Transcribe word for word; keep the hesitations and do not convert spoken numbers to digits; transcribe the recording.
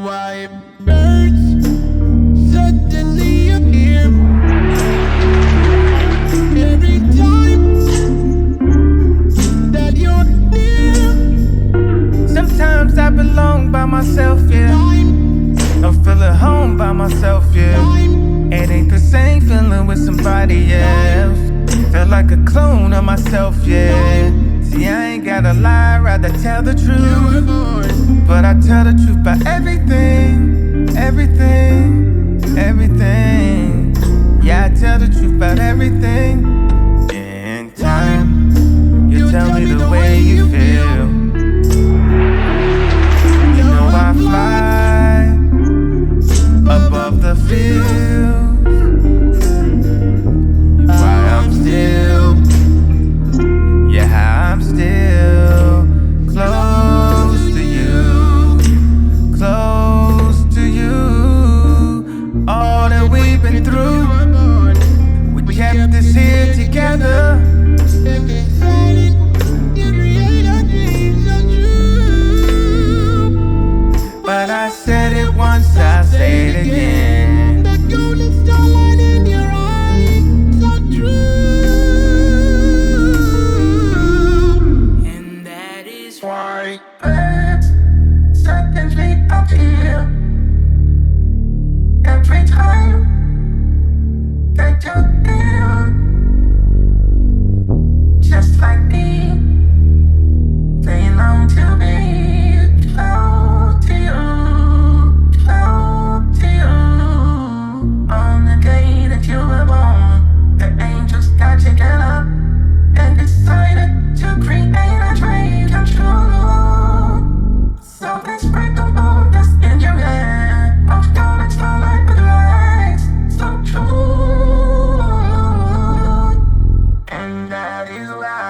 why it burns. Suddenly appear every time that you're near. Sometimes I belong by myself, yeah. Don't feel at home by myself, yeah. It ain't the same feeling with somebody else. Feel like a clone of myself, yeah. See, I ain't gotta lie, rather tell the truth. But I tell the truth about everything, everything, everything. Yeah, I tell the truth about everything. In time, you tell me the way you feel. You know I fly above the field. Why I'm still, yeah, I'm still close to you, close to you. All that we've been through, we kept this here together. But I said it once, I'll say it again. That golden starlight in your eyes, so true. And that is why Birds suddenly appear every time that you're near. Just like me, they long to be close to you, close to you. On the day that you were born, the angels got together and decided to create a dream come true. So let's break the mold that's in your head. Of golden starlight with eyes so true. And that is why